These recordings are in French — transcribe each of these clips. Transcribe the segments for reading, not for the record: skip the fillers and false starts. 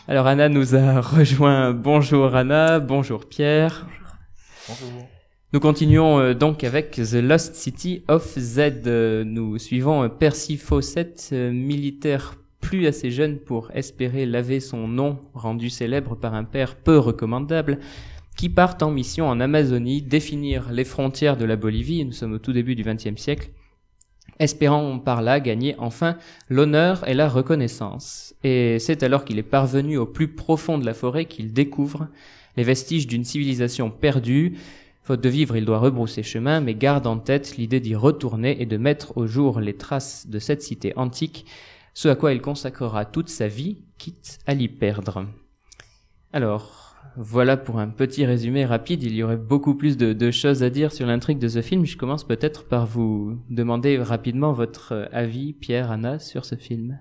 Alors Anna nous a rejoint. Bonjour Anna, bonjour Pierre. Bonjour. Nous continuons donc avec The Lost City of Z. Nous suivons Percy Fawcett, militaire plus assez jeune pour espérer laver son nom rendu célèbre par un père peu recommandable, qui part en mission en Amazonie définir les frontières de la Bolivie. Nous sommes au tout début du XXe siècle, espérant par là gagner enfin l'honneur et la reconnaissance. Et c'est alors qu'il est parvenu au plus profond de la forêt qu'il découvre les vestiges d'une civilisation perdue. Faute de vivre, il doit rebrousser chemin, mais garde en tête l'idée d'y retourner et de mettre au jour les traces de cette cité antique, ce à quoi il consacrera toute sa vie, quitte à l'y perdre. Alors, voilà pour un petit résumé rapide. Il y aurait beaucoup plus de choses à dire sur l'intrigue de ce film. Je commence peut-être par vous demander rapidement votre avis, Pierre, Anna, sur ce film.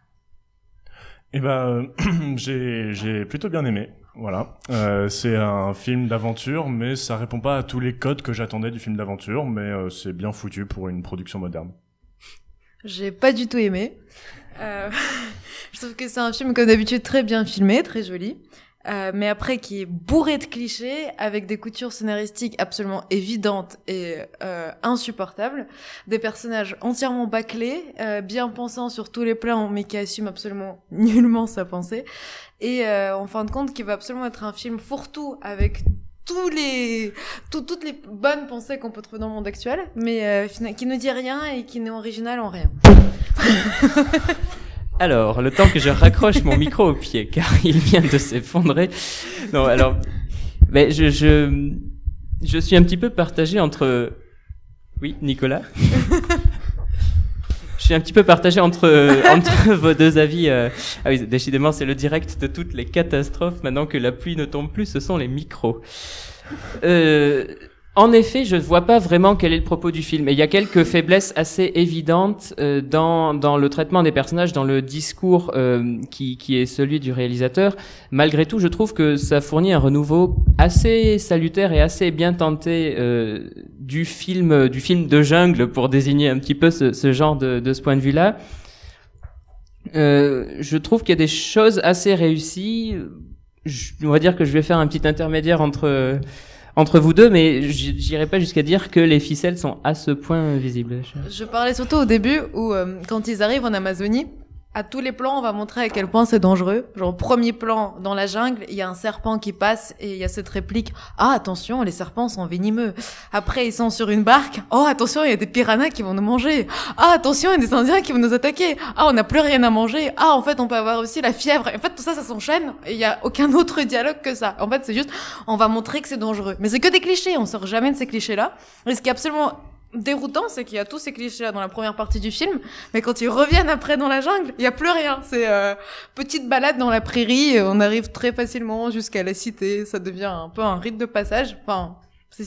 J'ai plutôt bien aimé. Voilà. C'est un film d'aventure, mais ça répond pas à tous les codes que j'attendais du film d'aventure, mais c'est bien foutu pour une production moderne. J'ai pas du tout aimé. Je trouve que c'est un film comme d'habitude très bien filmé, très joli. Mais après qui est bourré de clichés, avec des coutures scénaristiques absolument évidentes et insupportables, des personnages entièrement bâclés, bien pensants sur tous les plans, mais qui assument absolument nullement sa pensée, et en fin de compte qui va absolument être un film fourre-tout avec toutes les bonnes pensées qu'on peut trouver dans le monde actuel, mais qui ne dit rien et qui n'est original en rien. Alors, le temps que je raccroche mon micro au pied, car il vient de s'effondrer. Non, alors, mais je suis un petit peu partagé entre... Oui, Nicolas? Je suis un petit peu partagé entre vos deux avis. Ah oui, décidément, c'est le direct de toutes les catastrophes. Maintenant que la pluie ne tombe plus, ce sont les micros. En effet, je ne vois pas vraiment quel est le propos du film. Et il y a quelques faiblesses assez évidentes dans le traitement des personnages, dans le discours qui est celui du réalisateur. Malgré tout, je trouve que ça fournit un renouveau assez salutaire et assez bien tenté du film de jungle, pour désigner un petit peu ce genre de ce point de vue-là. Je trouve qu'il y a des choses assez réussies. On va dire que je vais faire un petit intermédiaire entre vous deux, mais j'irai pas jusqu'à dire que les ficelles sont à ce point visibles. Je parlais surtout au début où, quand ils arrivent en Amazonie, à tous les plans, on va montrer à quel point c'est dangereux. Genre, premier plan, dans la jungle, il y a un serpent qui passe et il y a cette réplique « Ah, attention, les serpents sont venimeux ». Après, ils sont sur une barque « Oh, attention, il y a des piranhas qui vont nous manger ». « Ah, attention, il y a des Indiens qui vont nous attaquer ». « Ah, on n'a plus rien à manger ». « Ah, en fait, on peut avoir aussi la fièvre ». En fait, tout ça, ça s'enchaîne et il y a aucun autre dialogue que ça. En fait, c'est juste, on va montrer que c'est dangereux. Mais c'est que des clichés, on sort jamais de ces clichés-là. Et ce qui est absolument déroutant, c'est qu'il y a tous ces clichés-là dans la première partie du film, mais quand ils reviennent après dans la jungle, il y a plus rien. C'est petite balade dans la prairie, on arrive très facilement jusqu'à la cité, ça devient un peu un rite de passage. Enfin,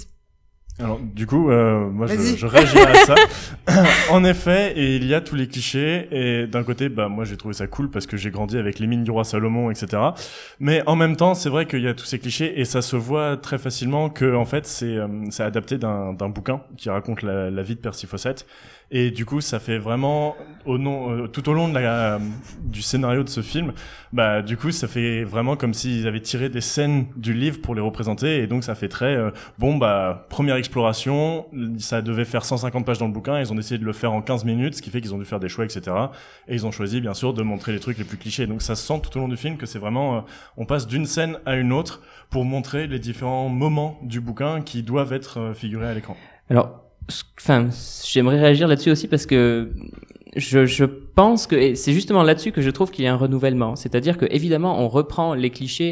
Alors, du coup, moi, je réagirais à ça. En effet, et il y a tous les clichés, et d'un côté, moi, j'ai trouvé ça cool parce que j'ai grandi avec les mines du roi Salomon, etc. Mais en même temps, c'est vrai qu'il y a tous ces clichés, et ça se voit très facilement que, en fait, c'est adapté d'un bouquin qui raconte la vie de Percy Fawcett. Et du coup, ça fait vraiment, tout au long de du scénario de ce film, du coup, ça fait vraiment comme s'ils avaient tiré des scènes du livre pour les représenter, et donc ça fait très, première exploration, ça devait faire 150 pages dans le bouquin, ils ont essayé de le faire en 15 minutes, ce qui fait qu'ils ont dû faire des choix, etc. Et ils ont choisi, bien sûr, de montrer les trucs les plus clichés. Donc ça se sent tout au long du film que c'est vraiment, on passe d'une scène à une autre pour montrer les différents moments du bouquin qui doivent être figurés à l'écran. Alors, j'aimerais réagir là-dessus aussi parce que je pense que et c'est justement là-dessus que je trouve qu'il y a un renouvellement. C'est-à-dire que évidemment on reprend les clichés,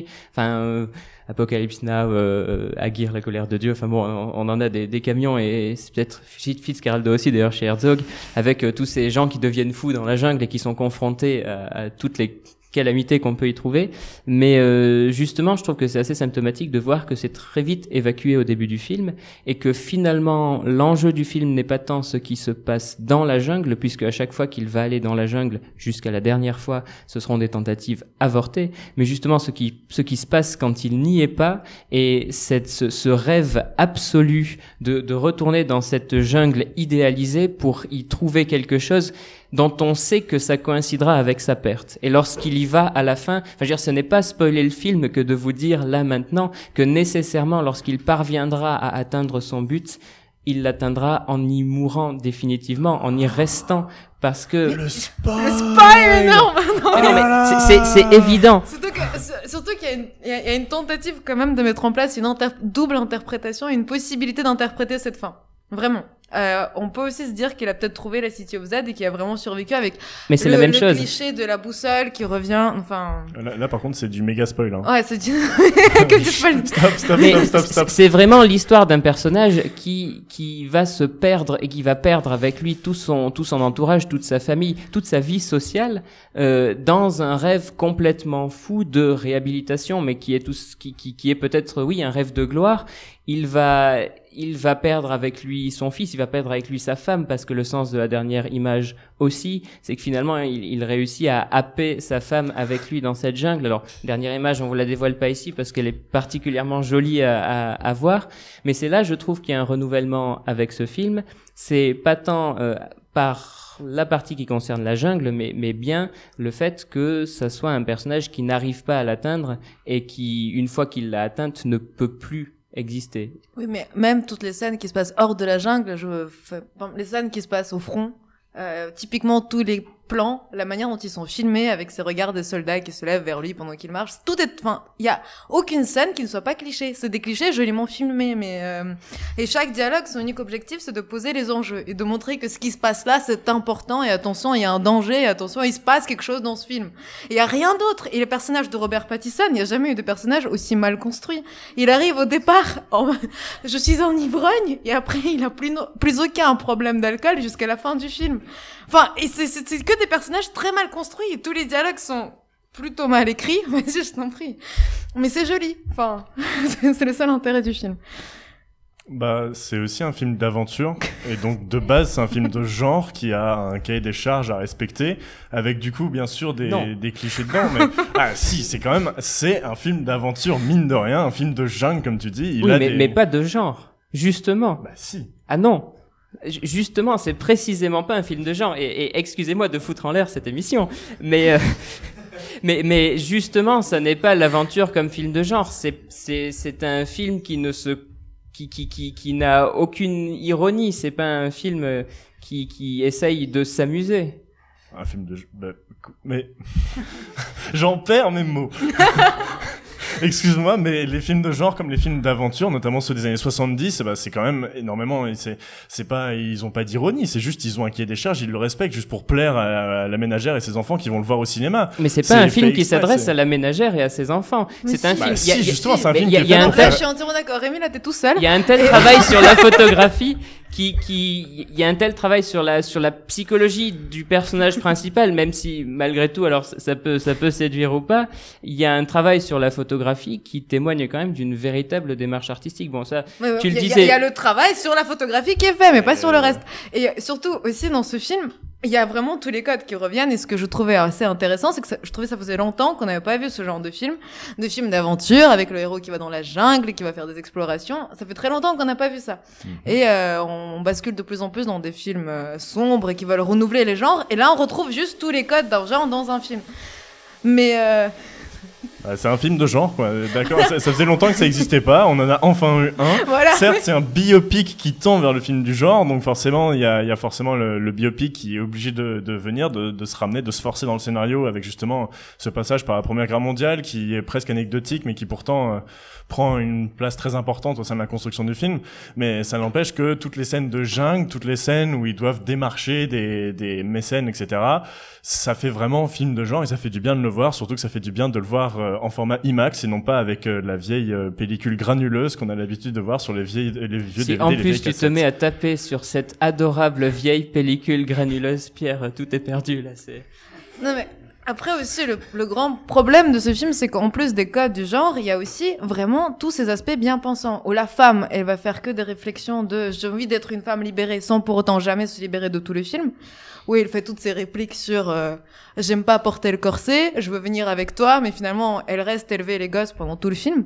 Apocalypse Now, Aguirre, la colère de Dieu. Enfin bon, on en a des camions et c'est peut-être Fitzcarraldo aussi d'ailleurs chez Herzog, avec tous ces gens qui deviennent fous dans la jungle et qui sont confrontés à toutes les calamités qu'on peut y trouver, mais justement je trouve que c'est assez symptomatique de voir que c'est très vite évacué au début du film et que finalement l'enjeu du film n'est pas tant ce qui se passe dans la jungle, puisque à chaque fois qu'il va aller dans la jungle, jusqu'à la dernière fois, ce seront des tentatives avortées, mais justement ce qui se passe quand il n'y est pas, et ce rêve absolu de retourner dans cette jungle idéalisée pour y trouver quelque chose. dont on sait que ça coïncidera avec sa perte. Et lorsqu'il y va à la fin, enfin, je veux dire, ce n'est pas spoiler le film que de vous dire là maintenant que nécessairement lorsqu'il parviendra à atteindre son but, il l'atteindra en y mourant définitivement, en y restant, parce que... Le spoil énorme. Non, mais c'est évident. Surtout qu'il y a une tentative quand même de mettre en place une double interprétation, une possibilité d'interpréter cette fin. Vraiment. On peut aussi se dire qu'il a peut-être trouvé la City of Z et qu'il a vraiment survécu avec mais c'est la même chose. Le cliché de la boussole qui revient, enfin... Là par contre, c'est du méga spoil. Hein. Ouais, c'est du... que du spoil. Stop. C'est vraiment l'histoire d'un personnage qui va se perdre et qui va perdre avec lui tout son entourage, toute sa famille, toute sa vie sociale, dans un rêve complètement fou de réhabilitation, mais qui est peut-être, oui, un rêve de gloire. Il va perdre avec lui son fils, il va perdre avec lui sa femme, parce que le sens de la dernière image aussi, c'est que finalement, il réussit à happer sa femme avec lui dans cette jungle. Alors, dernière image, on vous la dévoile pas ici parce qu'elle est particulièrement jolie à voir, mais c'est là, je trouve, qu'il y a un renouvellement avec ce film. C'est pas tant par la partie qui concerne la jungle, mais bien le fait que ça soit un personnage qui n'arrive pas à l'atteindre et qui, une fois qu'il l'a atteinte, ne peut plus exister. Oui, mais même toutes les scènes qui se passent hors de la jungle, les scènes qui se passent au front, typiquement tous les plans, la manière dont ils sont filmés avec ces regards des soldats qui se lèvent vers lui pendant qu'il marche, il y a aucune scène qui ne soit pas cliché. C'est des clichés joliment filmés, mais et chaque dialogue, son unique objectif, c'est de poser les enjeux et de montrer que ce qui se passe là, c'est important et attention, il y a un danger, et attention, il se passe quelque chose dans ce film. Et il y a rien d'autre. Et le personnage de Robert Pattinson, il n'y a jamais eu de personnage aussi mal construit. Il arrive au départ, je suis un ivrogne, et après il a plus aucun problème d'alcool jusqu'à la fin du film. Enfin, et c'est que des personnages très mal construits, et tous les dialogues sont plutôt mal écrits. Vas-y, je t'en prie. Mais c'est joli. Enfin, c'est le seul intérêt du film. Bah, c'est aussi un film d'aventure, et donc de base c'est un film de genre qui a un cahier des charges à respecter, avec du coup bien sûr des clichés dedans, mais si, c'est un film d'aventure, mine de rien, un film de jungle comme tu dis. Mais pas de genre, justement. Bah si. Ah non. Justement, c'est précisément pas un film de genre, et excusez-moi de foutre en l'air cette émission, mais justement, ça n'est pas l'aventure comme film de genre. C'est un film qui n'a aucune ironie. C'est pas un film qui essaye de s'amuser. Un film de mais j'en perds mes mots. Excuse-moi, mais les films de genre comme les films d'aventure, notamment ceux des années 70, c'est quand même énormément, ils ont pas d'ironie, c'est juste, ils ont un cahier des charges, ils le respectent juste pour plaire à la ménagère et ses enfants qui vont le voir au cinéma. Mais c'est pas un film qui s'adresse à la ménagère et à ses enfants. Mais c'est un film, justement, c'est un film je suis entièrement d'accord. Rémi, là, t'es tout seul. Il y a un tel travail sur la photographie il y a un tel travail sur la psychologie du personnage principal, même si malgré tout, alors ça peut séduire ou pas, il y a un travail sur la photographie qui témoigne quand même d'une véritable démarche artistique. Bon, ça, tu le disais. Il y a le travail sur la photographie qui est fait, mais pas sur le reste. Et surtout aussi dans ce film, il y a vraiment tous les codes qui reviennent, et ce que je trouvais assez intéressant, c'est que je trouvais ça faisait longtemps qu'on n'avait pas vu ce genre de film d'aventure avec le héros qui va dans la jungle et qui va faire des explorations. Ça fait très longtemps qu'on n'a pas vu ça. Et on bascule de plus en plus dans des films sombres et qui veulent renouveler les genres, et là on retrouve juste tous les codes d'un genre dans un film. Mais c'est un film de genre, quoi. D'accord, ça faisait longtemps que ça n'existait pas. On en a enfin eu un. Voilà. Certes, c'est un biopic qui tend vers le film du genre, donc forcément, il y a forcément le biopic qui est obligé de venir, de se ramener, de se forcer dans le scénario avec justement ce passage par la Première Guerre mondiale qui est presque anecdotique, mais qui pourtant prend une place très importante au sein de la construction du film. Mais ça n'empêche que toutes les scènes de jungle, toutes les scènes où ils doivent démarcher des mécènes, etc., ça fait vraiment film de genre, et ça fait du bien de le voir, surtout que ça fait du bien de le voir en format IMAX et non pas avec la vieille pellicule granuleuse qu'on a l'habitude de voir sur les vieux DVD, si en les plus tu cassettes. te mets à taper sur cette adorable vieille pellicule granuleuse, Pierre, tout est perdu là. Non mais après aussi le grand problème de ce film, c'est qu'en plus des codes du genre, il y a aussi vraiment tous ces aspects bien pensants où la femme, elle va faire que des réflexions de j'ai envie d'être une femme libérée sans pour autant jamais se libérer de tout le film. où elle fait toutes ses répliques sur j'aime pas porter le corset, je veux venir avec toi, mais finalement elle reste élever les gosses pendant tout le film.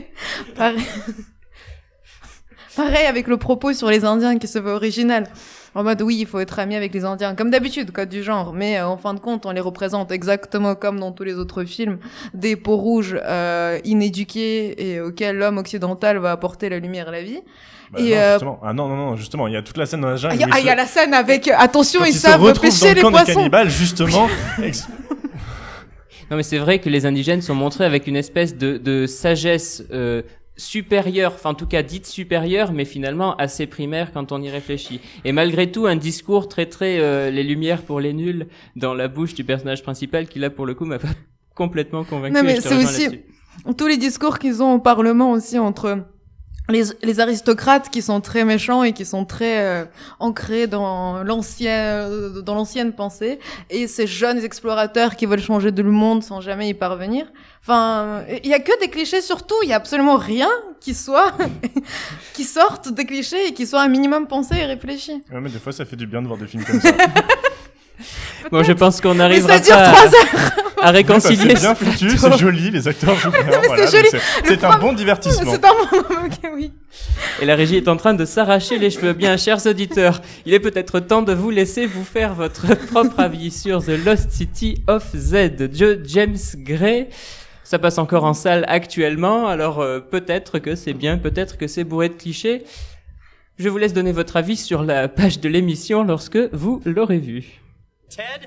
Pareil avec le propos sur les Indiens qui se veut original. En mode, oui, il faut être ami avec les Indiens, comme d'habitude, code du genre. Mais en fin de compte, on les représente exactement comme dans tous les autres films, des peaux rouges inéduqués et auxquels l'homme occidental va apporter la lumière et la vie. Bah et non, justement. Ah non, justement, il y a toute la scène dans la jungle. Il y a la scène avec, attention, quand ils savent pêcher les poissons. Dans le camp des cannibales, justement. Non, mais c'est vrai que les indigènes sont montrés avec une espèce de sagesse supérieure, enfin en tout cas dite supérieure, mais finalement assez primaire quand on y réfléchit. Et malgré tout, un discours très les lumières pour les nuls dans la bouche du personnage principal qui là pour le coup m'a pas complètement convaincu. Non mais c'est aussi tous les discours qu'ils ont au Parlement aussi entre les aristocrates qui sont très méchants et qui sont très ancrés dans l'ancienne pensée, et ces jeunes explorateurs qui veulent changer le monde sans jamais y parvenir. Enfin, il y a que des clichés surtout, il y a absolument rien qui soit qui sorte des clichés et qui soit un minimum pensé et réfléchi. Ouais, mais des fois ça fait du bien de voir des films comme ça. Bon, je pense qu'on arrivera à réconcilier. C'est bien foutu, c'est joli, les acteurs jouent bien. Voilà, c'est joli. C'est un bon divertissement. C'est un bon... Ok, oui. Et la régie est en train de s'arracher les cheveux. Bien, chers auditeurs, il est peut-être temps de vous laisser vous faire votre propre avis sur The Lost City of Z de James Gray. Ça passe encore en salle actuellement, alors peut-être que c'est bien, peut-être que c'est bourré de clichés. Je vous laisse donner votre avis sur la page de l'émission lorsque vous l'aurez vu. Ted.